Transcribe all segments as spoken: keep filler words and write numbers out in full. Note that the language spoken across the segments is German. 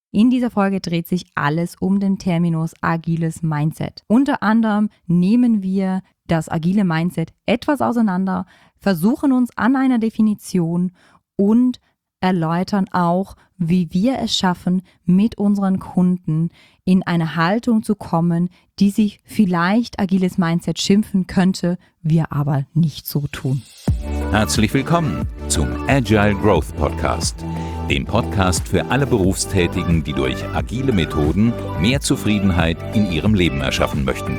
In dieser Folge dreht sich alles um den Terminus agiles Mindset. Unter anderem nehmen wir das agile Mindset etwas auseinander, versuchen uns an einer Definition und erläutern auch, wie wir es schaffen, mit unseren Kunden in eine Haltung zu kommen, die sich vielleicht agiles Mindset schimpfen könnte, wir aber nicht so tun. Herzlich willkommen zum Agile Growth Podcast, dem Podcast für alle Berufstätigen, die durch agile Methoden mehr Zufriedenheit in ihrem Leben erschaffen möchten.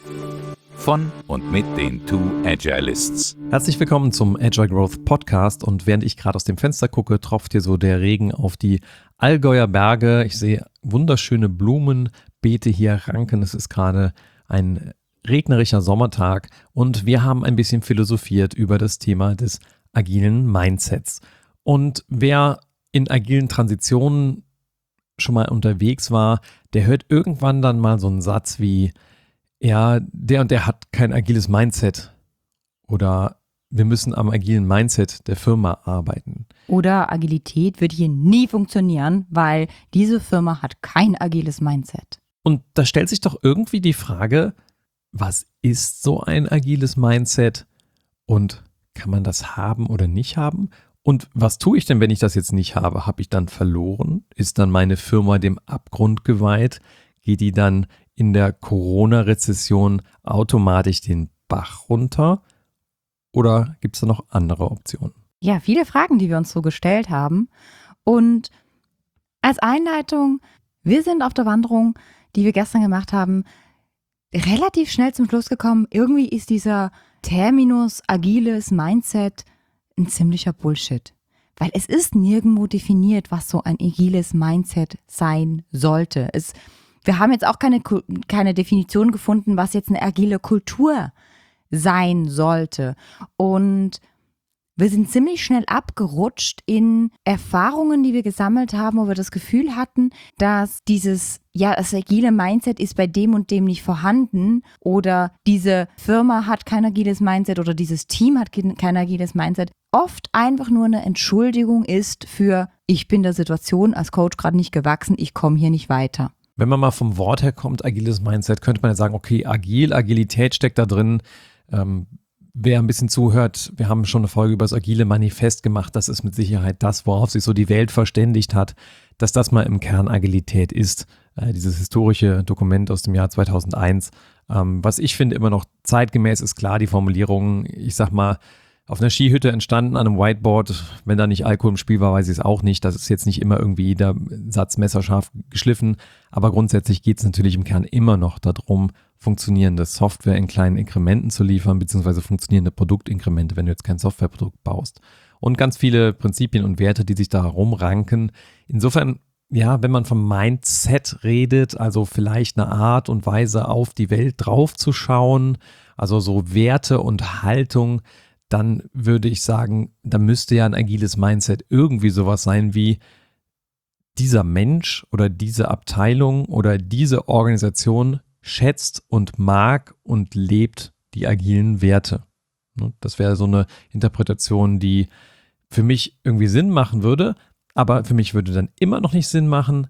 Von und mit den Two Agilists. Herzlich willkommen zum Agile Growth Podcast, und während ich gerade aus dem Fenster gucke, tropft hier so der Regen auf die Allgäuer Berge. Ich sehe wunderschöne Blumenbeete hier ranken. Es ist gerade ein regnerischer Sommertag und wir haben ein bisschen philosophiert über das Thema des agilen Mindsets. Und wer in agilen Transitionen schon mal unterwegs war, der hört irgendwann dann mal so einen Satz wie: Ja, der und der hat kein agiles Mindset, oder wir müssen am agilen Mindset der Firma arbeiten. Oder Agilität wird hier nie funktionieren, weil diese Firma hat kein agiles Mindset. Und da stellt sich doch irgendwie die Frage, was ist so ein agiles Mindset und kann man das haben oder nicht haben? Und was tue ich denn, wenn ich das jetzt nicht habe? Habe ich dann verloren? Ist dann meine Firma dem Abgrund geweiht? Geht die dann in der Corona-Rezession automatisch den Bach runter? Oder gibt es da noch andere Optionen? Ja, viele Fragen, die wir uns so gestellt haben. Und als Einleitung, wir sind auf der Wanderung, die wir gestern gemacht haben, relativ schnell zum Schluss gekommen, irgendwie ist dieser Terminus agiles Mindset ein ziemlicher Bullshit. Weil es ist nirgendwo definiert, was so ein agiles Mindset sein sollte. Es, wir haben jetzt auch keine, keine Definition gefunden, was jetzt eine agile Kultur sein sollte. Und wir sind ziemlich schnell abgerutscht in Erfahrungen, die wir gesammelt haben, wo wir das Gefühl hatten, dass dieses, ja, das agile Mindset ist bei dem und dem nicht vorhanden, oder diese Firma hat kein agiles Mindset oder dieses Team hat kein agiles Mindset, oft einfach nur eine Entschuldigung ist für: Ich bin der Situation als Coach gerade nicht gewachsen, ich komme hier nicht weiter. Wenn man mal vom Wort her kommt, agiles Mindset, könnte man ja sagen, okay, agil, Agilität steckt da drin. Ähm, Wer ein bisschen zuhört, wir haben schon eine Folge über das agile Manifest gemacht. Das ist mit Sicherheit das, worauf sich so die Welt verständigt hat, dass das mal im Kern Agilität ist. Äh, dieses historische Dokument aus dem Jahr zweitausendeins. Ähm, was ich finde immer noch zeitgemäß ist, klar, die Formulierung, ich sag mal, auf einer Skihütte entstanden an einem Whiteboard, wenn da nicht Alkohol im Spiel war, weiß ich es auch nicht. Das ist jetzt nicht immer irgendwie der Satz messerscharf geschliffen, aber grundsätzlich geht es natürlich im Kern immer noch darum, funktionierende Software in kleinen Inkrementen zu liefern, beziehungsweise funktionierende Produktinkremente, wenn du jetzt kein Softwareprodukt baust. Und ganz viele Prinzipien und Werte, die sich da rumranken. Insofern, ja, wenn man vom Mindset redet, also vielleicht eine Art und Weise auf die Welt draufzuschauen, also so Werte und Haltung, dann würde ich sagen, da müsste ja ein agiles Mindset irgendwie sowas sein wie: Dieser Mensch oder diese Abteilung oder diese Organisation schätzt und mag und lebt die agilen Werte. Das wäre so eine Interpretation, die für mich irgendwie Sinn machen würde, aber für mich würde dann immer noch nicht Sinn machen,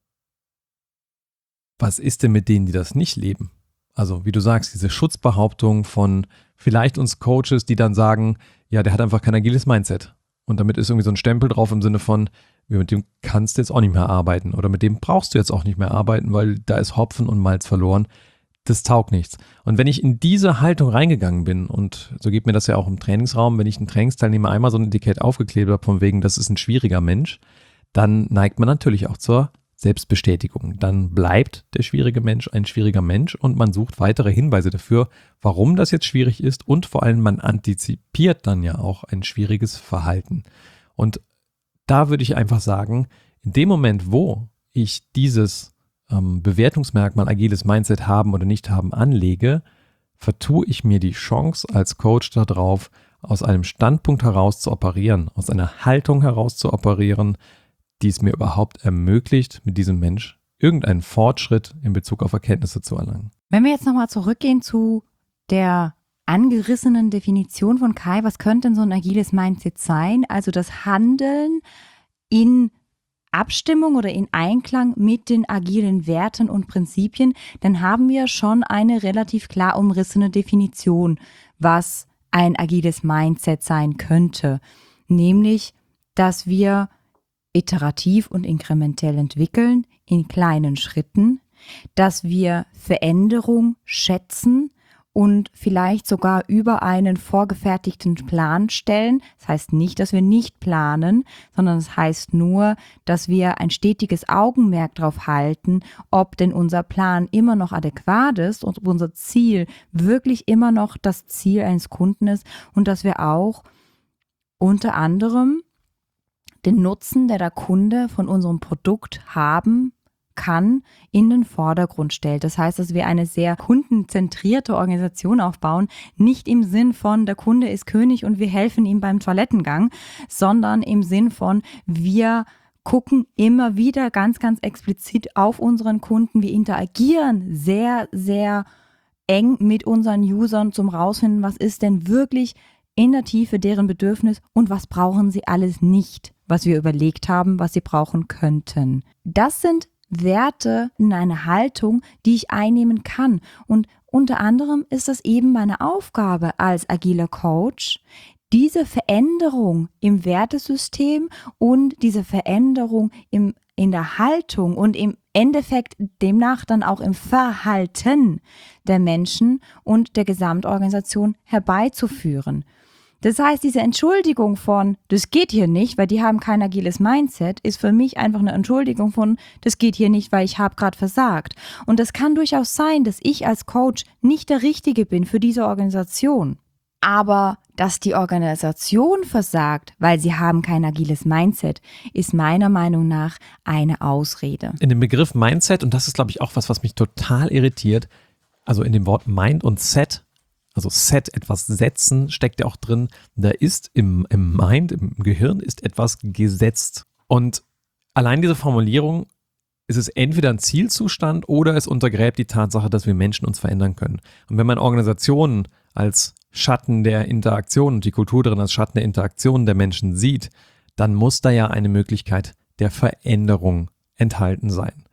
was ist denn mit denen, die das nicht leben? Also wie du sagst, diese Schutzbehauptung von vielleicht uns Coaches, die dann sagen, ja, der hat einfach kein agiles Mindset. Und damit ist irgendwie so ein Stempel drauf im Sinne von, mit dem kannst du jetzt auch nicht mehr arbeiten oder mit dem brauchst du jetzt auch nicht mehr arbeiten, weil da ist Hopfen und Malz verloren. Das taugt nichts. Und wenn ich in diese Haltung reingegangen bin, und so geht mir das ja auch im Trainingsraum, wenn ich einen Trainingsteilnehmer einmal so ein Etikett aufgeklebt habe, von wegen, das ist ein schwieriger Mensch, dann neigt man natürlich auch zur Selbstbestätigung. Dann bleibt der schwierige Mensch ein schwieriger Mensch und man sucht weitere Hinweise dafür, warum das jetzt schwierig ist, und vor allem man antizipiert dann ja auch ein schwieriges Verhalten. Und da würde ich einfach sagen, in dem Moment, wo ich dieses ähm, Bewertungsmerkmal agiles Mindset haben oder nicht haben anlege, vertue ich mir die Chance als Coach darauf, aus einem Standpunkt heraus zu operieren, aus einer Haltung heraus zu operieren, die es mir überhaupt ermöglicht, mit diesem Mensch irgendeinen Fortschritt in Bezug auf Erkenntnisse zu erlangen. Wenn wir jetzt nochmal zurückgehen zu der angerissenen Definition von Kai, was könnte denn so ein agiles Mindset sein? Also das Handeln in Abstimmung oder in Einklang mit den agilen Werten und Prinzipien, dann haben wir schon eine relativ klar umrissene Definition, was ein agiles Mindset sein könnte. Nämlich, dass wir iterativ und inkrementell entwickeln, in kleinen Schritten, dass wir Veränderung schätzen und vielleicht sogar über einen vorgefertigten Plan stellen. Das heißt nicht, dass wir nicht planen, sondern es das heißt nur, dass wir ein stetiges Augenmerk darauf halten, ob denn unser Plan immer noch adäquat ist und ob unser Ziel wirklich immer noch das Ziel eines Kunden ist und dass wir auch unter anderem den Nutzen, der der Kunde von unserem Produkt haben kann, in den Vordergrund stellt. Das heißt, dass wir eine sehr kundenzentrierte Organisation aufbauen, nicht im Sinn von, der Kunde ist König und wir helfen ihm beim Toilettengang, sondern im Sinn von, wir gucken immer wieder ganz, ganz explizit auf unseren Kunden. Wir interagieren sehr, sehr eng mit unseren Usern zum rausfinden, was ist denn wirklich in der Tiefe deren Bedürfnis und was brauchen sie alles nicht, was wir überlegt haben, was sie brauchen könnten. Das sind Werte in eine Haltung, die ich einnehmen kann. Und unter anderem ist das eben meine Aufgabe als agiler Coach, diese Veränderung im Wertesystem und diese Veränderung im, in der Haltung und im Endeffekt demnach dann auch im Verhalten der Menschen und der Gesamtorganisation herbeizuführen. Das heißt, diese Entschuldigung von, das geht hier nicht, weil die haben kein agiles Mindset, ist für mich einfach eine Entschuldigung von, das geht hier nicht, weil ich habe gerade versagt. Und das kann durchaus sein, dass ich als Coach nicht der Richtige bin für diese Organisation. Aber dass die Organisation versagt, weil sie haben kein agiles Mindset, ist meiner Meinung nach eine Ausrede. In dem Begriff Mindset, und das ist, glaube ich, auch was, was mich total irritiert, also in dem Wort Mind und Set, also Set, etwas setzen, steckt ja auch drin, da ist im, im Mind, im Gehirn ist etwas gesetzt. Und allein diese Formulierung, ist es entweder ein Zielzustand oder es untergräbt die Tatsache, dass wir Menschen uns verändern können. Und wenn man Organisationen als Schatten der Interaktion und die Kultur darin als Schatten der Interaktion der Menschen sieht, dann muss da ja eine Möglichkeit der Veränderung enthalten sein.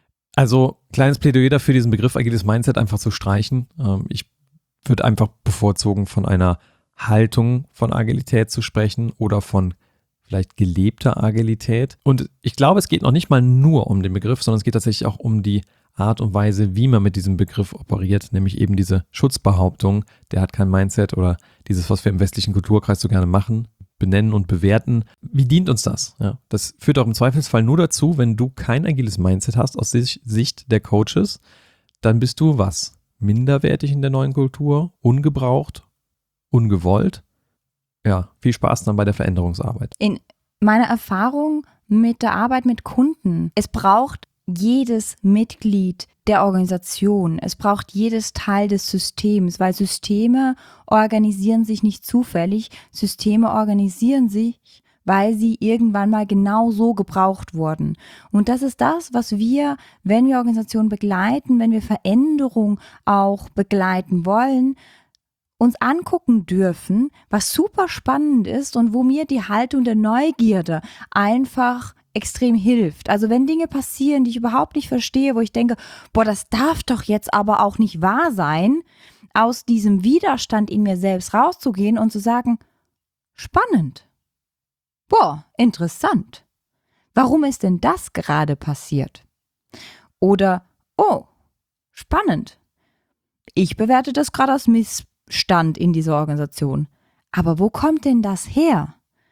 Also kleines Plädoyer dafür, diesen Begriff agiles Mindset einfach zu streichen. Ich würde einfach bevorzugen, von einer Haltung von Agilität zu sprechen oder von vielleicht gelebter Agilität. Und ich glaube, es geht noch nicht mal nur um den Begriff, sondern es geht tatsächlich auch um die Art und Weise, wie man mit diesem Begriff operiert, nämlich eben diese Schutzbehauptung, der hat kein Mindset oder dieses, was wir im westlichen Kulturkreis so gerne machen, benennen und bewerten. Wie dient uns das? Ja, das führt auch im Zweifelsfall nur dazu, wenn du kein agiles Mindset hast aus Sicht der Coaches, dann bist du was? Minderwertig in der neuen Kultur, ungebraucht, ungewollt. Ja, viel Spaß dann bei der Veränderungsarbeit. In meiner Erfahrung mit der Arbeit mit Kunden, es braucht jedes Mitglied der Organisation, es braucht jedes Teil des Systems, weil Systeme organisieren sich nicht zufällig, Systeme organisieren sich, weil sie irgendwann mal genau so gebraucht wurden. Und das ist das, was wir, wenn wir Organisationen begleiten, wenn wir Veränderung auch begleiten wollen, uns angucken dürfen, was super spannend ist und wo mir die Haltung der Neugierde einfach extrem hilft. Also wenn Dinge passieren, die ich überhaupt nicht verstehe, wo ich denke, boah, das darf doch jetzt aber auch nicht wahr sein, aus diesem Widerstand in mir selbst rauszugehen und zu sagen, spannend. Boah, interessant. Warum ist denn das gerade passiert? Oder, oh, spannend. Ich bewerte das gerade als Missstand in dieser Organisation. Aber wo kommt denn das her?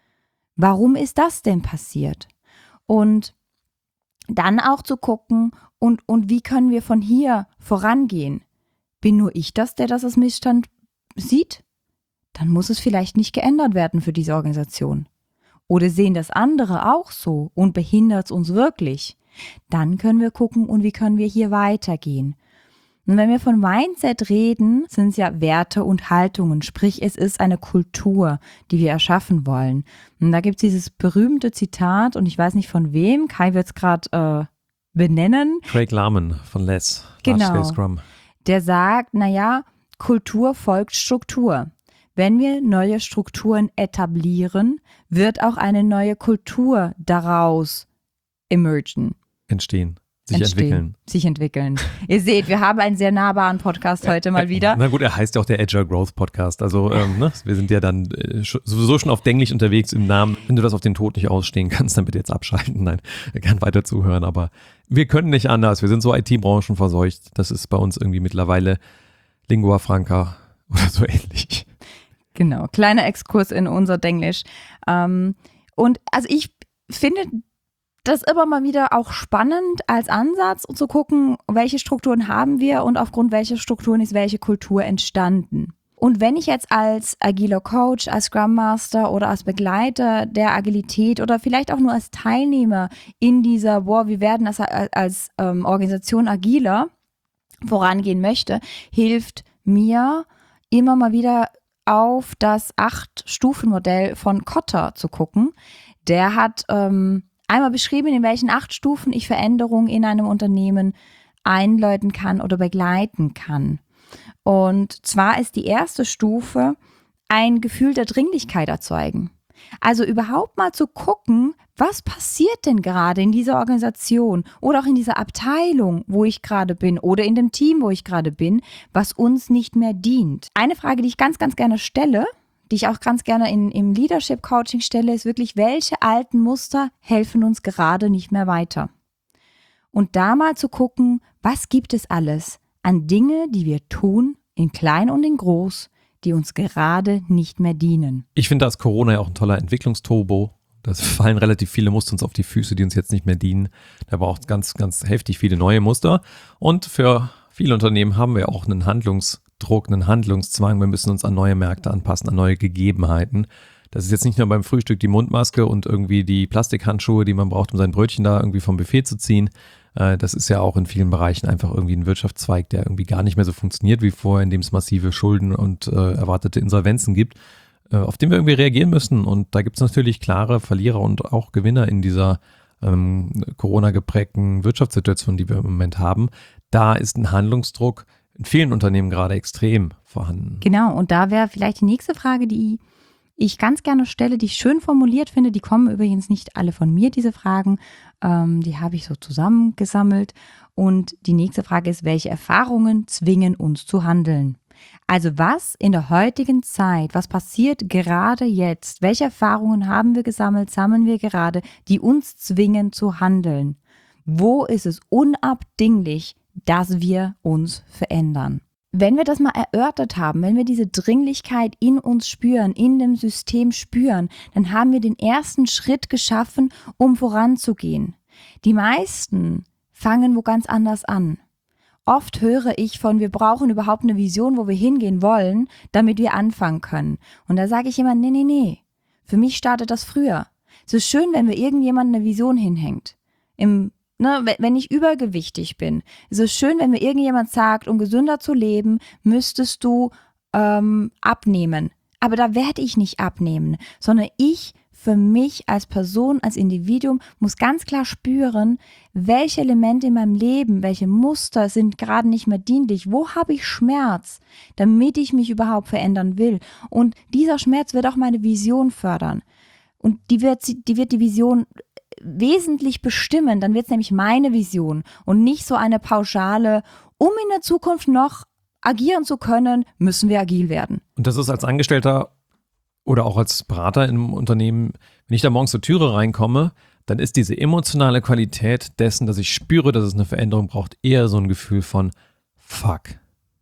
Warum ist das denn passiert? Und dann auch zu gucken, und, und wie können wir von hier vorangehen? Bin nur ich das, der das als Missstand sieht? Dann muss es vielleicht nicht geändert werden für diese Organisation. Oder sehen das andere auch so und behindert es uns wirklich? Dann können wir gucken, und wie können wir hier weitergehen? Und wenn wir von Mindset reden, sind es ja Werte und Haltungen, sprich es ist eine Kultur, die wir erschaffen wollen. Und da gibt es dieses berühmte Zitat, und ich weiß nicht von wem, Kai wird es gerade äh, benennen. Craig Larman von Les, genau, Large Scale Scrum. Der sagt, naja, Kultur folgt Struktur. Wenn wir neue Strukturen etablieren, wird auch eine neue Kultur daraus emergen. Entstehen. Sich Entstehen, entwickeln. Sich entwickeln. Ihr seht, wir haben einen sehr nahbaren Podcast heute mal wieder. Na gut, er heißt ja auch der Agile Growth Podcast. Also ähm, ne, wir sind ja dann äh, sowieso schon auf Denglisch unterwegs im Namen. Wenn du das auf den Tod nicht ausstehen kannst, dann bitte jetzt abschalten. Nein, gern weiter zuhören. Aber wir können nicht anders. Wir sind so I T-Branchen verseucht. Das ist bei uns irgendwie mittlerweile Lingua Franca oder so ähnlich. Genau, kleiner Exkurs in unser Denglisch. Ähm, und also ich finde das immer mal wieder auch spannend als Ansatz, um zu gucken, welche Strukturen haben wir und aufgrund welcher Strukturen ist welche Kultur entstanden. Und wenn ich jetzt als agiler Coach, als Scrum Master oder als Begleiter der Agilität oder vielleicht auch nur als Teilnehmer in dieser, boah, wir werden als, als ähm, Organisation agiler vorangehen möchte, hilft mir immer mal wieder auf das Acht-Stufen-Modell von Kotter zu gucken. Der hat ähm, einmal beschrieben, in welchen acht Stufen ich Veränderungen in einem Unternehmen einläuten kann oder begleiten kann. Und zwar ist die erste Stufe ein Gefühl der Dringlichkeit erzeugen. Also überhaupt mal zu gucken, was passiert denn gerade in dieser Organisation oder auch in dieser Abteilung, wo ich gerade bin oder in dem Team, wo ich gerade bin, was uns nicht mehr dient. Eine Frage, die ich ganz, ganz gerne stelle, die ich auch ganz gerne in, im Leadership-Coaching stelle, ist wirklich, welche alten Muster helfen uns gerade nicht mehr weiter? Und da mal zu gucken, was gibt es alles an Dinge, die wir tun, in klein und in groß, die uns gerade nicht mehr dienen. Ich finde, da ist Corona ja auch ein toller Entwicklungsturbo. Das fallen relativ viele Muster uns auf die Füße, die uns jetzt nicht mehr dienen. Da braucht es ganz, ganz heftig viele neue Muster. Und für viele Unternehmen haben wir auch einen Handlungsdruck, einen Handlungszwang. Wir müssen uns an neue Märkte anpassen, an neue Gegebenheiten. Das ist jetzt nicht nur beim Frühstück die Mundmaske und irgendwie die Plastikhandschuhe, die man braucht, um sein Brötchen da irgendwie vom Buffet zu ziehen. Das ist ja auch in vielen Bereichen einfach irgendwie ein Wirtschaftszweig, der irgendwie gar nicht mehr so funktioniert wie vorher, in dem es massive Schulden und äh, erwartete Insolvenzen gibt, äh, auf den wir irgendwie reagieren müssen. Und da gibt es natürlich klare Verlierer und auch Gewinner in dieser ähm, Corona-geprägten Wirtschaftssituation, die wir im Moment haben. Da ist ein Handlungsdruck in vielen Unternehmen gerade extrem vorhanden. Genau, und da wäre vielleicht die nächste Frage, die ich ganz gerne stelle, die ich schön formuliert finde. Die kommen übrigens nicht alle von mir, diese Fragen. Ähm, die habe ich so zusammengesammelt. Und die nächste Frage ist, welche Erfahrungen zwingen uns zu handeln? Also was in der heutigen Zeit, was passiert gerade jetzt? Welche Erfahrungen haben wir gesammelt, sammeln wir gerade, die uns zwingen zu handeln? Wo ist es unabdinglich, dass wir uns verändern? Wenn wir das mal erörtert haben, wenn wir diese Dringlichkeit in uns spüren, in dem System spüren, dann haben wir den ersten Schritt geschaffen, um voranzugehen. Die meisten fangen wo ganz anders an. Oft höre ich von, wir brauchen überhaupt eine Vision, wo wir hingehen wollen, damit wir anfangen können. Und da sage ich immer, nee, nee, nee, für mich startet das früher. Es ist schön, wenn mir irgendjemand eine Vision hinhängt. Im Ne, wenn ich übergewichtig bin, ist es schön, wenn mir irgendjemand sagt, um gesünder zu leben, müsstest du ähm, abnehmen. Aber da werde ich nicht abnehmen, sondern ich für mich als Person, als Individuum muss ganz klar spüren, welche Elemente in meinem Leben, welche Muster sind gerade nicht mehr dienlich, wo habe ich Schmerz, damit ich mich überhaupt verändern will. Und dieser Schmerz wird auch meine Vision fördern. Und die wird die, wird die Vision wesentlich bestimmen, dann wird es nämlich meine Vision und nicht so eine pauschale, um in der Zukunft noch agieren zu können, müssen wir agil werden. Und das ist als Angestellter oder auch als Berater in einem Unternehmen, wenn ich da morgens zur Türe reinkomme, dann ist diese emotionale Qualität dessen, dass ich spüre, dass es eine Veränderung braucht, eher so ein Gefühl von fuck,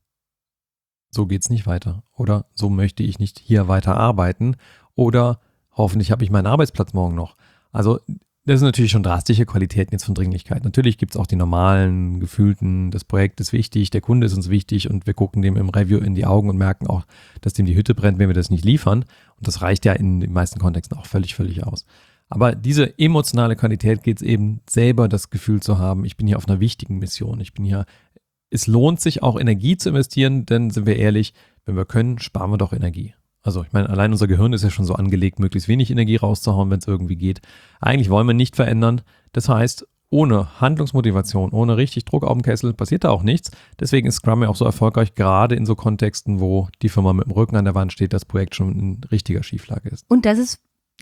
so geht's nicht weiter oder so möchte ich nicht hier weiter arbeiten oder hoffentlich habe ich meinen Arbeitsplatz morgen noch. Also das sind natürlich schon drastische Qualitäten jetzt von Dringlichkeit. Natürlich gibt es auch die normalen, gefühlten, das Projekt ist wichtig, der Kunde ist uns wichtig und wir gucken dem im Review in die Augen und merken auch, dass dem die Hütte brennt, wenn wir das nicht liefern. Und das reicht ja in den meisten Kontexten auch völlig, völlig aus. Aber diese emotionale Qualität geht es eben selber, das Gefühl zu haben, ich bin hier auf einer wichtigen Mission. Ich bin hier, es lohnt sich auch Energie zu investieren, denn sind wir ehrlich, wenn wir können, sparen wir doch Energie. Also ich meine, allein unser Gehirn ist ja schon so angelegt, möglichst wenig Energie rauszuhauen, wenn es irgendwie geht. Eigentlich wollen wir nicht verändern. Das heißt, ohne Handlungsmotivation, ohne richtig Druck auf dem Kessel passiert da auch nichts. Deswegen ist Scrum ja auch so erfolgreich, gerade in so Kontexten, wo die Firma mit dem Rücken an der Wand steht, das Projekt schon in richtiger Schieflage ist. Und das ist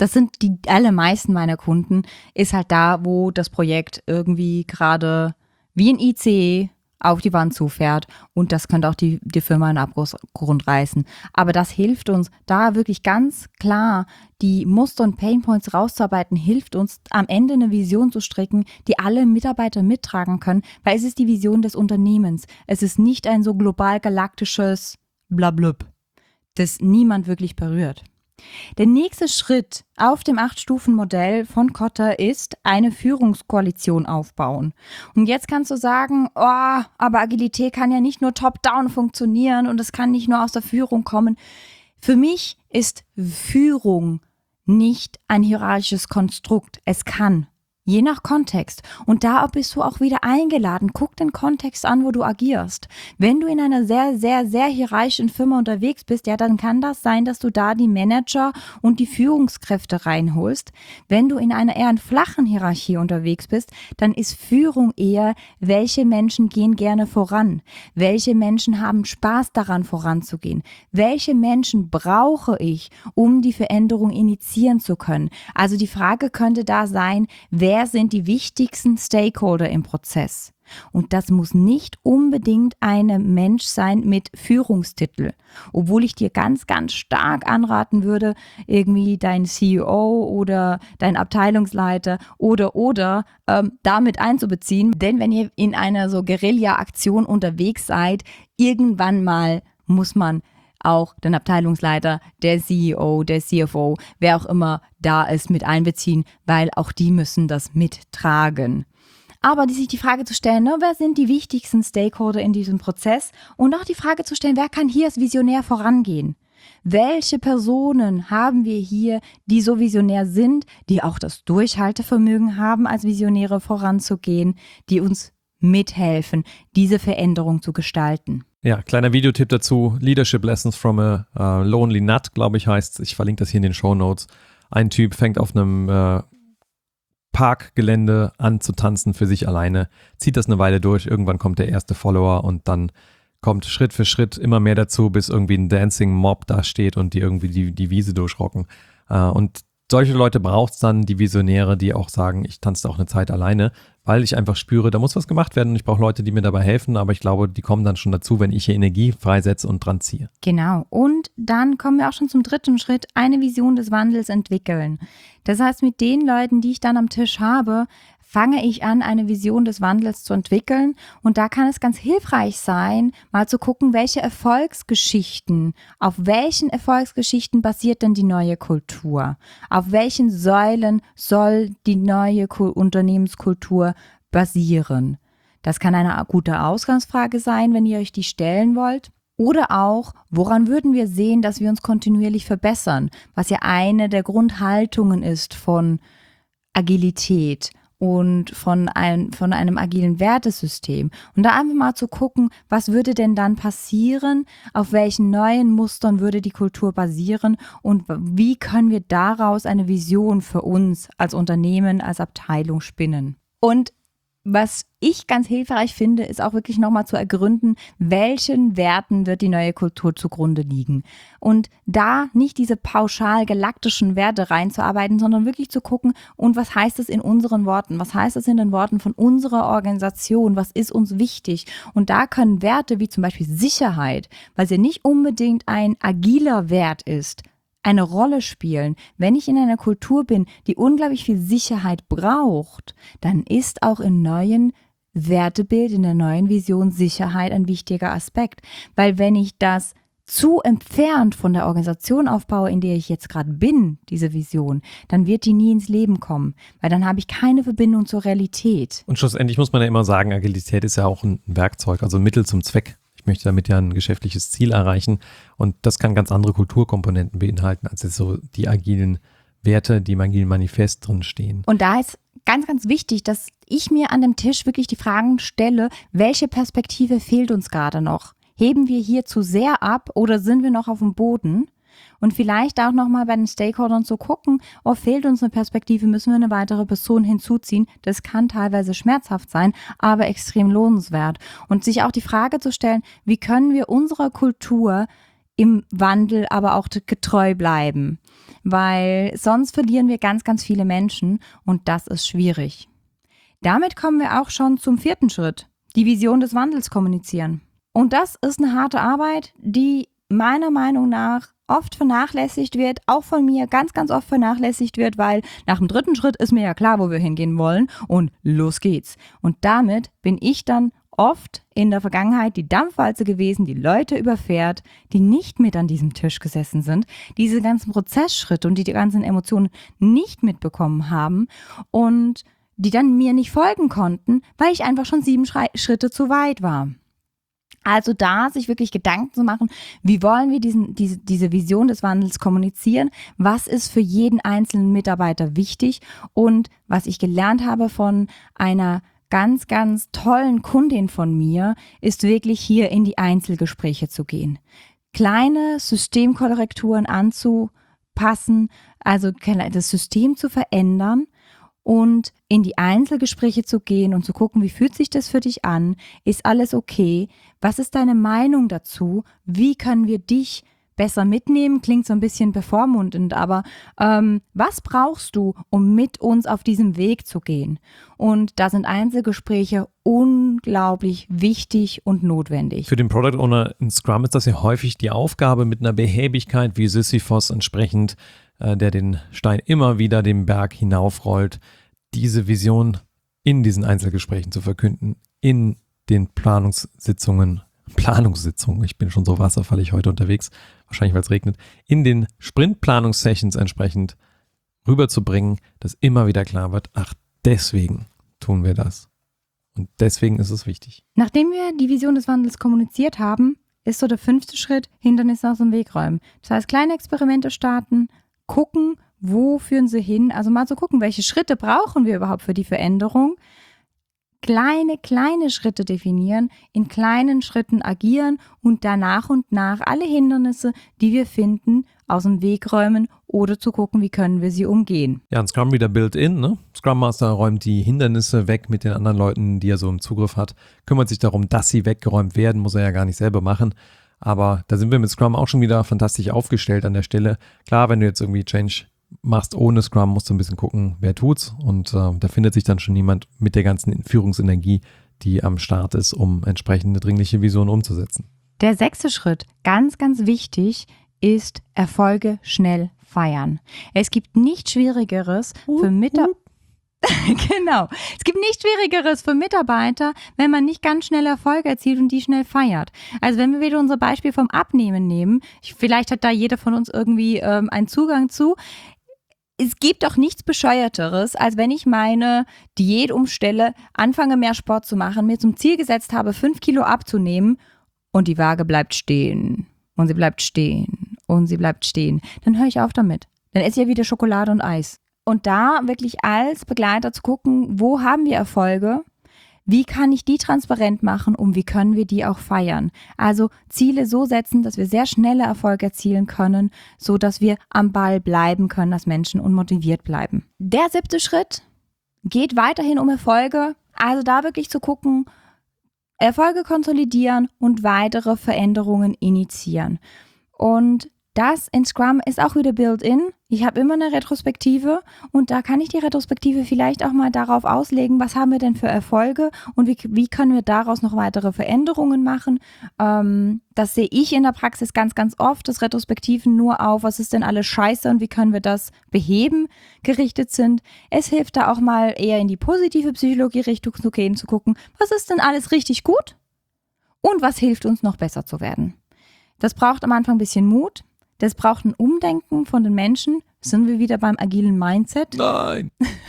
das sind die allermeisten meiner Kunden, ist halt da, wo das Projekt irgendwie gerade wie ein I C E auf die Wand zufährt und das könnte auch die, die Firma in Abgrund reißen. Aber das hilft uns, da wirklich ganz klar die Muster und Painpoints rauszuarbeiten, hilft uns am Ende eine Vision zu stricken, die alle Mitarbeiter mittragen können, weil es ist die Vision des Unternehmens. Es ist nicht ein so global galaktisches Blablub, das niemand wirklich berührt. Der nächste Schritt auf dem acht-Stufen-Modell von Kotter ist eine Führungskoalition aufbauen. Und jetzt kannst du sagen, oh, aber Agilität kann ja nicht nur top-down funktionieren und es kann nicht nur aus der Führung kommen. Für mich ist Führung nicht ein hierarchisches Konstrukt. Es kann. Je nach Kontext. Und da bist du auch wieder eingeladen. Guck den Kontext an, wo du agierst. Wenn du in einer sehr, sehr, sehr hierarchischen Firma unterwegs bist, ja, dann kann das sein, dass du da die Manager und die Führungskräfte reinholst. Wenn du in einer eher flachen Hierarchie unterwegs bist, dann ist Führung eher, welche Menschen gehen gerne voran? Welche Menschen haben Spaß daran, voranzugehen? Welche Menschen brauche ich, um die Veränderung initiieren zu können? Also die Frage könnte da sein, wer Wer sind die wichtigsten Stakeholder im Prozess? Und das muss nicht unbedingt ein Mensch sein mit Führungstitel. Obwohl ich dir ganz, ganz stark anraten würde, irgendwie dein C E O oder dein Abteilungsleiter oder, oder ähm, damit einzubeziehen. Denn wenn ihr in einer so Guerilla-Aktion unterwegs seid, irgendwann mal muss man auch den Abteilungsleiter, der C E O, der C F O, wer auch immer da ist, mit einbeziehen, weil auch die müssen das mittragen. Aber die, sich die Frage zu stellen, ne, wer sind die wichtigsten Stakeholder in diesem Prozess? Und auch die Frage zu stellen, wer kann hier als Visionär vorangehen? Welche Personen haben wir hier, die so visionär sind, die auch das Durchhaltevermögen haben, als Visionäre voranzugehen, die uns mithelfen, diese Veränderung zu gestalten? Ja, kleiner Videotipp dazu, Leadership Lessons from a uh, Lonely Nut, glaube ich, heißt es. Ich verlinke das hier in den Shownotes. Ein Typ fängt auf einem äh, Parkgelände an zu tanzen für sich alleine, zieht das eine Weile durch, irgendwann kommt der erste Follower und dann kommt Schritt für Schritt immer mehr dazu, bis irgendwie ein Dancing Mob da steht und die irgendwie die, die Wiese durchrocken. Äh, und solche Leute braucht es dann, die Visionäre, die auch sagen, ich tanze auch eine Zeit alleine, weil ich einfach spüre, da muss was gemacht werden und ich brauche Leute, die mir dabei helfen, aber ich glaube, die kommen dann schon dazu, wenn ich hier Energie freisetze und dran ziehe. Genau. Und dann kommen wir auch schon zum dritten Schritt, eine Vision des Wandels entwickeln. Das heißt, mit den Leuten, die ich dann am Tisch habe, fange ich an, eine Vision des Wandels zu entwickeln. Und da kann es ganz hilfreich sein, mal zu gucken, welche Erfolgsgeschichten, auf welchen Erfolgsgeschichten basiert denn die neue Kultur? Auf welchen Säulen soll die neue Unternehmenskultur basieren? Das kann eine gute Ausgangsfrage sein, wenn ihr euch die stellen wollt. Oder auch, woran würden wir sehen, dass wir uns kontinuierlich verbessern? Was ja eine der Grundhaltungen ist von Agilität und von einem, von einem agilen Wertesystem. Und da einfach mal zu gucken, was würde denn dann passieren, auf welchen neuen Mustern würde die Kultur basieren und wie können wir daraus eine Vision für uns als Unternehmen, als Abteilung spinnen. Und was ich ganz hilfreich finde, ist auch wirklich nochmal zu ergründen, welchen Werten wird die neue Kultur zugrunde liegen. Und da nicht diese pauschal galaktischen Werte reinzuarbeiten, sondern wirklich zu gucken, und was heißt es in unseren Worten? Was heißt es in den Worten von unserer Organisation? Was ist uns wichtig? Und da können Werte wie zum Beispiel Sicherheit, weil sie nicht unbedingt ein agiler Wert ist, eine Rolle spielen. Wenn ich in einer Kultur bin, die unglaublich viel Sicherheit braucht, dann ist auch im neuen Wertebild, in der neuen Vision Sicherheit ein wichtiger Aspekt. Weil wenn ich das zu entfernt von der Organisation aufbaue, in der ich jetzt gerade bin, diese Vision, dann wird die nie ins Leben kommen, weil dann habe ich keine Verbindung zur Realität. Und schlussendlich muss man ja immer sagen, Agilität ist ja auch ein Werkzeug, also ein Mittel zum Zweck. Ich möchte damit ja ein geschäftliches Ziel erreichen und das kann ganz andere Kulturkomponenten beinhalten, als jetzt so die agilen Werte, die im agilen Manifest drin stehen. Und da ist ganz, ganz wichtig, dass ich mir an dem Tisch wirklich die Fragen stelle, welche Perspektive fehlt uns gerade noch? Heben wir hier zu sehr ab oder sind wir noch auf dem Boden? Und vielleicht auch nochmal bei den Stakeholdern zu gucken, oh, fehlt uns eine Perspektive, müssen wir eine weitere Person hinzuziehen. Das kann teilweise schmerzhaft sein, aber extrem lohnenswert. Und sich auch die Frage zu stellen, wie können wir unserer Kultur im Wandel aber auch getreu bleiben, weil sonst verlieren wir ganz, ganz viele Menschen und das ist schwierig. Damit kommen wir auch schon zum vierten Schritt, die Vision des Wandels kommunizieren. Und das ist eine harte Arbeit, die meiner Meinung nach oft vernachlässigt wird, auch von mir ganz, ganz oft vernachlässigt wird, weil nach dem dritten Schritt ist mir ja klar, wo wir hingehen wollen und los geht's. Und damit bin ich dann oft in der Vergangenheit die Dampfwalze gewesen, die Leute überfährt, die nicht mit an diesem Tisch gesessen sind, diese ganzen Prozessschritte und die, die ganzen Emotionen nicht mitbekommen haben und die dann mir nicht folgen konnten, weil ich einfach schon sieben Schritte zu weit war. Also da sich wirklich Gedanken zu machen, wie wollen wir diesen, diese, diese Vision des Wandels kommunizieren, was ist für jeden einzelnen Mitarbeiter wichtig und was ich gelernt habe von einer ganz, ganz tollen Kundin von mir, ist wirklich hier in die Einzelgespräche zu gehen. Kleine Systemkorrekturen anzupassen, also das System zu verändern und in die Einzelgespräche zu gehen und zu gucken, wie fühlt sich das für dich an? Ist alles okay? Was ist deine Meinung dazu? Wie können wir dich besser mitnehmen? Klingt so ein bisschen bevormundend, aber ähm, was brauchst du, um mit uns auf diesem Weg zu gehen? Und da sind Einzelgespräche unglaublich wichtig und notwendig. Für den Product Owner in Scrum ist das ja häufig die Aufgabe mit einer Behäbigkeit wie Sisyphos entsprechend, äh, der den Stein immer wieder den Berg hinaufrollt, diese Vision in diesen Einzelgesprächen zu verkünden, in den Planungssitzungen, Planungssitzungen, ich bin schon so wasserfallig heute unterwegs, wahrscheinlich weil es regnet, in den Sprint-Planungssessions entsprechend rüberzubringen, dass immer wieder klar wird, ach, deswegen tun wir das. Und deswegen ist es wichtig. Nachdem wir die Vision des Wandels kommuniziert haben, ist so der fünfte Schritt, Hindernisse aus dem Weg räumen. Das heißt, kleine Experimente starten, gucken, wo führen sie hin, also mal zu gucken, welche Schritte brauchen wir überhaupt für die Veränderung. Kleine, kleine Schritte definieren, in kleinen Schritten agieren und dann nach und nach alle Hindernisse, die wir finden, aus dem Weg räumen oder zu gucken, wie können wir sie umgehen. Ja, ein Scrum wieder built-in, ne? Scrum Master räumt die Hindernisse weg mit den anderen Leuten, die er so im Zugriff hat, kümmert sich darum, dass sie weggeräumt werden, muss er ja gar nicht selber machen. Aber da sind wir mit Scrum auch schon wieder fantastisch aufgestellt an der Stelle. Klar, wenn du jetzt irgendwie Change machst ohne Scrum, musst du ein bisschen gucken, wer tut's. Und äh, da findet sich dann schon jemand mit der ganzen Führungsenergie, die am Start ist, um entsprechende dringliche Vision umzusetzen. Der sechste Schritt, ganz, ganz wichtig, ist Erfolge schnell feiern. Es gibt nichts Schwierigeres für Mitarbeiter. Genau. Es gibt nichts Schwierigeres für Mitarbeiter, wenn man nicht ganz schnell Erfolge erzielt und die schnell feiert. Also wenn wir wieder unser Beispiel vom Abnehmen nehmen, vielleicht hat da jeder von uns irgendwie ähm, einen Zugang zu. Es gibt doch nichts Bescheuerteres, als wenn ich meine Diät umstelle, anfange mehr Sport zu machen, mir zum Ziel gesetzt habe, fünf Kilo abzunehmen und die Waage bleibt stehen und sie bleibt stehen und sie bleibt stehen. Dann höre ich auf damit. Dann esse ich ja wieder Schokolade und Eis. Und da wirklich als Begleiter zu gucken, wo haben wir Erfolge, wie kann ich die transparent machen und wie können wir die auch feiern. Also Ziele so setzen, dass wir sehr schnelle Erfolge erzielen können, so dass wir am Ball bleiben können als Menschen und motiviert bleiben. Der siebte Schritt geht weiterhin um Erfolge, also da wirklich zu gucken, Erfolge konsolidieren und weitere Veränderungen initiieren. Und das in Scrum ist auch wieder built-in. Ich habe immer eine Retrospektive und da kann ich die Retrospektive vielleicht auch mal darauf auslegen, was haben wir denn für Erfolge und wie, wie können wir daraus noch weitere Veränderungen machen. Ähm, das sehe ich in der Praxis ganz, ganz oft, dass Retrospektiven nur auf, was ist denn alles scheiße und wie können wir das beheben, gerichtet sind. Es hilft da auch mal eher in die positive Psychologie-Richtung zu gehen, zu gucken, was ist denn alles richtig gut und was hilft uns noch besser zu werden. Das braucht am Anfang ein bisschen Mut. Das braucht ein Umdenken von den Menschen. Sind wir wieder beim agilen Mindset? Nein.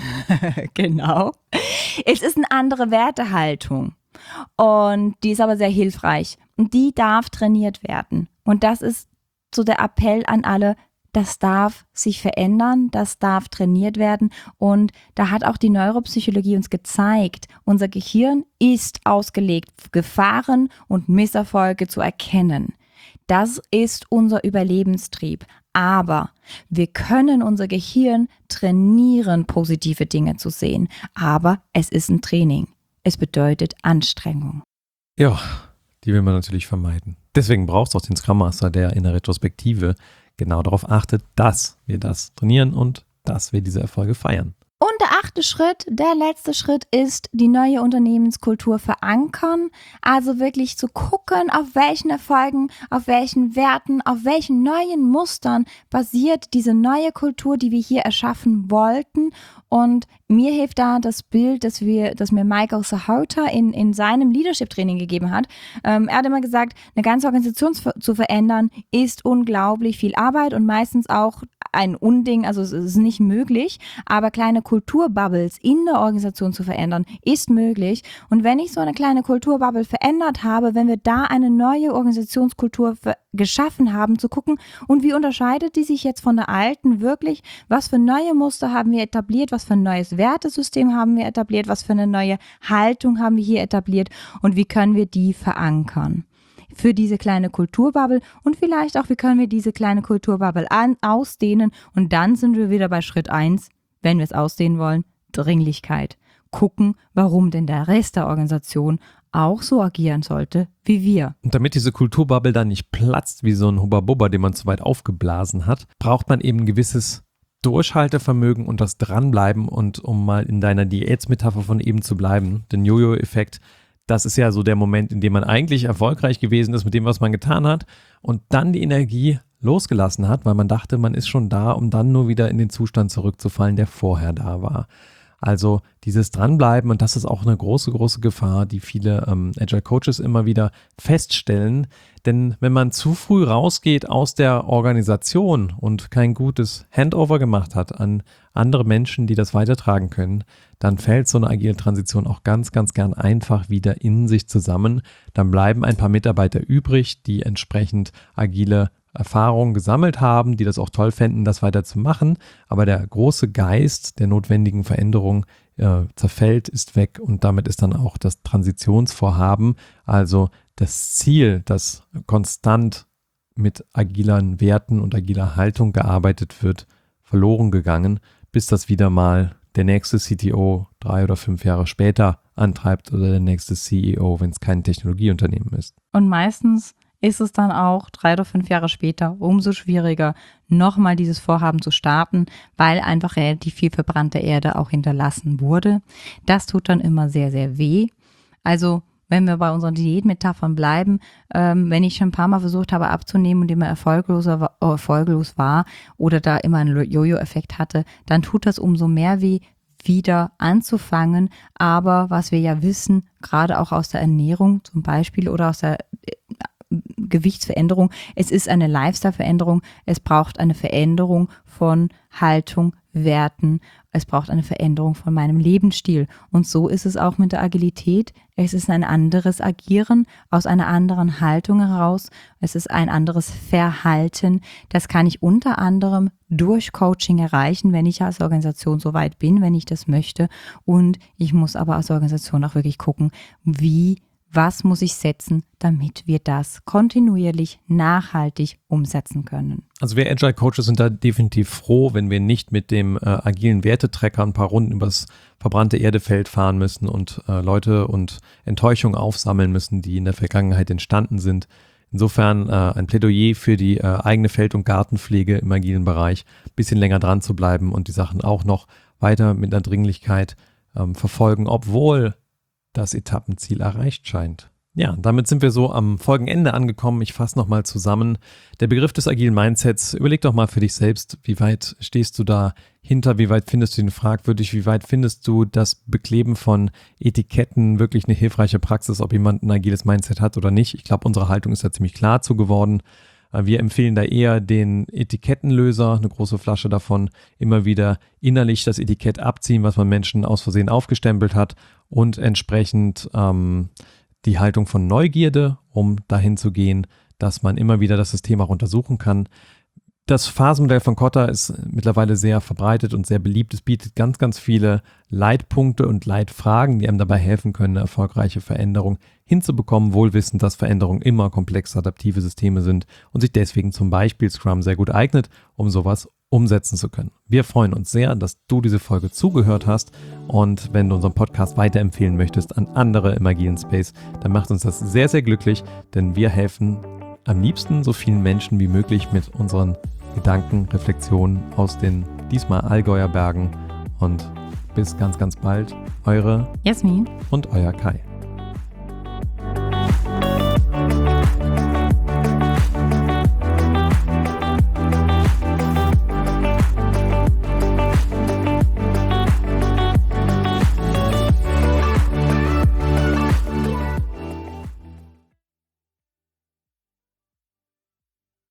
Genau. Es ist eine andere Wertehaltung und die ist aber sehr hilfreich und die darf trainiert werden. Und das ist so der Appell an alle, das darf sich verändern, das darf trainiert werden und da hat auch die Neuropsychologie uns gezeigt, unser Gehirn ist ausgelegt, Gefahren und Misserfolge zu erkennen. Das ist unser Überlebenstrieb. Aber wir können unser Gehirn trainieren, positive Dinge zu sehen. Aber es ist ein Training. Es bedeutet Anstrengung. Ja, die will man natürlich vermeiden. Deswegen braucht es auch den Scrum Master, der in der Retrospektive genau darauf achtet, dass wir das trainieren und dass wir diese Erfolge feiern. Und der achte Schritt, der letzte Schritt ist, die neue Unternehmenskultur verankern. Also wirklich zu gucken, auf welchen Erfolgen, auf welchen Werten, auf welchen neuen Mustern basiert diese neue Kultur, die wir hier erschaffen wollten. Und mir hilft da das Bild, das wir, das mir Michael Sahota in, in seinem Leadership-Training gegeben hat. Ähm, er hat immer gesagt, eine ganze Organisation zu, zu verändern, ist unglaublich viel Arbeit und meistens auch ein Unding, also es ist nicht möglich, aber kleine Kulturbubbles in der Organisation zu verändern, ist möglich. Und wenn ich so eine kleine Kulturbubble verändert habe, wenn wir da eine neue Organisationskultur geschaffen haben, zu gucken, und wie unterscheidet die sich jetzt von der alten wirklich? Was für neue Muster haben wir etabliert? Was für ein neues Wertesystem haben wir etabliert? Was für eine neue Haltung haben wir hier etabliert? Und wie können wir die verankern? Für diese kleine Kulturbubble und vielleicht auch, wie können wir diese kleine Kulturbubble an, ausdehnen, und dann sind wir wieder bei Schritt eins, wenn wir es ausdehnen wollen, Dringlichkeit. Gucken, warum denn der Rest der Organisation auch so agieren sollte wie wir. Und damit diese Kulturbubble dann nicht platzt wie so ein Hubba-Bubba, den man zu weit aufgeblasen hat, braucht man eben ein gewisses Durchhaltevermögen und das Dranbleiben. Und um mal in deiner Diätsmetapher von eben zu bleiben, den Jojo-Effekt, das ist ja so der Moment, in dem man eigentlich erfolgreich gewesen ist mit dem, was man getan hat und dann die Energie losgelassen hat, weil man dachte, man ist schon da, um dann nur wieder in den Zustand zurückzufallen, der vorher da war. Also dieses Dranbleiben, und das ist auch eine große, große Gefahr, die viele ähm, Agile Coaches immer wieder feststellen. Denn wenn man zu früh rausgeht aus der Organisation und kein gutes Handover gemacht hat an andere Menschen, die das weitertragen können, dann fällt so eine agile Transition auch ganz, ganz gern einfach wieder in sich zusammen. Dann bleiben ein paar Mitarbeiter übrig, die entsprechend agile Erfahrungen gesammelt haben, die das auch toll fänden, das weiter zu machen. Aber der große Geist der notwendigen Veränderung äh, zerfällt, ist weg, und damit ist dann auch das Transitionsvorhaben, also das Ziel, dass konstant mit agilen Werten und agiler Haltung gearbeitet wird, verloren gegangen, bis das wieder mal der nächste C T O drei oder fünf Jahre später antreibt oder der nächste C E O, wenn es kein Technologieunternehmen ist. Und meistens ist es dann auch drei oder fünf Jahre später umso schwieriger, nochmal dieses Vorhaben zu starten, weil einfach relativ viel verbrannte Erde auch hinterlassen wurde. Das tut dann immer sehr, sehr weh. Also wenn wir bei unseren Diätmetaphern bleiben, ähm, wenn ich schon ein paar Mal versucht habe abzunehmen und immer erfolgloser, äh, erfolglos war oder da immer einen Jojo-Effekt hatte, dann tut das umso mehr weh, wieder anzufangen. Aber was wir ja wissen, gerade auch aus der Ernährung zum Beispiel oder aus der Gewichtsveränderung, es ist eine Lifestyle-Veränderung, es braucht eine Veränderung von Haltung, Werten, es braucht eine Veränderung von meinem Lebensstil. Und so ist es auch mit der Agilität. Es ist ein anderes Agieren aus einer anderen Haltung heraus. Es ist ein anderes Verhalten. Das kann ich unter anderem durch Coaching erreichen, wenn ich als Organisation so weit bin, wenn ich das möchte. Und ich muss aber als Organisation auch wirklich gucken, wie Was muss ich setzen, damit wir das kontinuierlich, nachhaltig umsetzen können? Also wir Agile Coaches sind da definitiv froh, wenn wir nicht mit dem äh, agilen Wertetrecker ein paar Runden übers verbrannte Erdefeld fahren müssen und äh, Leute und Enttäuschungen aufsammeln müssen, die in der Vergangenheit entstanden sind. Insofern äh, ein Plädoyer für die äh, eigene Feld- und Gartenpflege im agilen Bereich, ein bisschen länger dran zu bleiben und die Sachen auch noch weiter mit einer Dringlichkeit ähm, verfolgen, obwohl das Etappenziel erreicht scheint. Ja, damit sind wir so am Folgenende angekommen. Ich fasse nochmal zusammen. Der Begriff des agilen Mindsets, überleg doch mal für dich selbst, wie weit stehst du da hinter, wie weit findest du ihn fragwürdig, wie weit findest du das Bekleben von Etiketten wirklich eine hilfreiche Praxis, ob jemand ein agiles Mindset hat oder nicht. Ich glaube, unsere Haltung ist da ziemlich klar zu geworden. Wir empfehlen da eher den Etikettenlöser, eine große Flasche davon, immer wieder innerlich das Etikett abziehen, was man Menschen aus Versehen aufgestempelt hat und entsprechend ähm, die Haltung von Neugierde, um dahin zu gehen, dass man immer wieder das System auch untersuchen kann. Das Phasenmodell von Kotter ist mittlerweile sehr verbreitet und sehr beliebt. Es bietet ganz, ganz viele Leitpunkte und Leitfragen, die einem dabei helfen können, eine erfolgreiche Veränderung hinzubekommen, wohl wissend, dass Veränderungen immer komplexe adaptive Systeme sind und sich deswegen zum Beispiel Scrum sehr gut eignet, um sowas umsetzen zu können. Wir freuen uns sehr, dass du diese Folge zugehört hast, und wenn du unseren Podcast weiterempfehlen möchtest an andere im agilen Space, dann macht uns das sehr, sehr glücklich, denn wir helfen am liebsten so vielen Menschen wie möglich mit unseren Gedanken, Reflexionen aus den diesmal Allgäuer Bergen. Und bis ganz, ganz bald. Eure Jasmin und euer Kai.